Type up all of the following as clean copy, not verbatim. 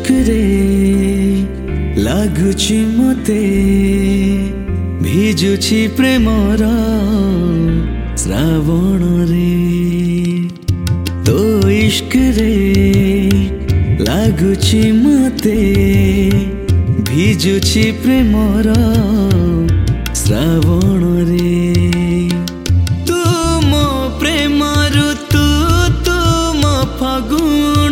रे लागुची मते भिजुची प्रेमर श्रावण रे तो इश्क रे लागुची मते भिजुची प्रेमर श्रावण रे तुम प्रेम ऋतु तुम फागुण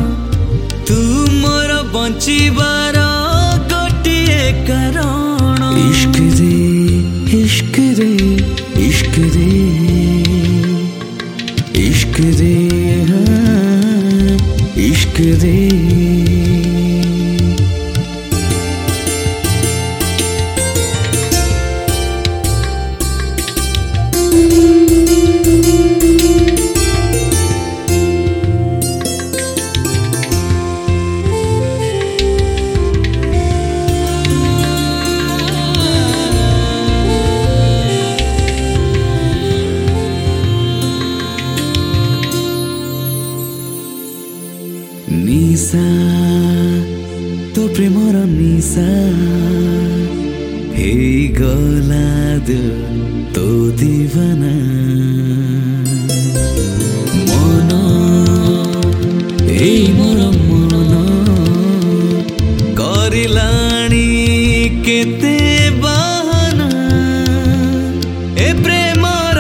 तुमर बंचिबार गोटिए कारण इश्क रे इश्क रे इश्क रे इश्क रे हाँ इश्क रे निशा तो प्रेमर निशा हे गला दो तो दीवाना मन ए मोर मन करिलाणी केते बहाना ए प्रेमर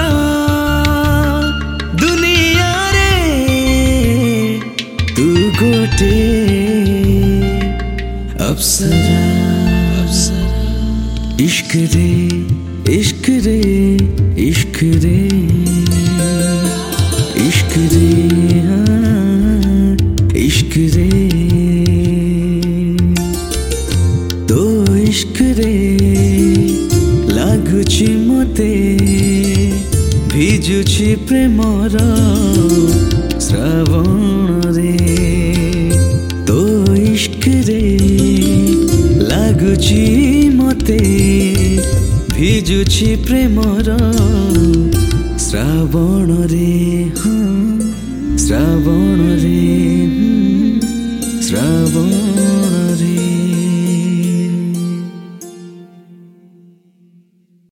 दुनिया रे तू गोटे अप्सरा इश्क रे इश्क रे इश्क रे इश्क रे हाँ इश्क रे तो इश्क रे लागुची मते भिजुची प्रेमर श्रावण रे तो इश्क रे लागुची मते भिजुची प्रेमर श्रावण रे हाँ श्रावण रे श्रावण